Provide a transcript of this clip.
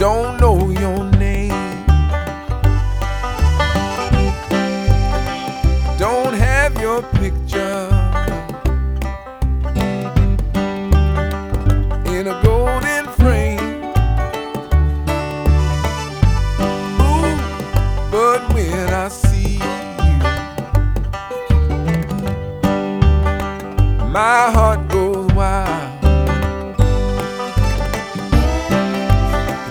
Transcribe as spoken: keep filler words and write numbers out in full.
don't know your name, don't have your picture in a golden frame. Ooh, but when I see you, my heart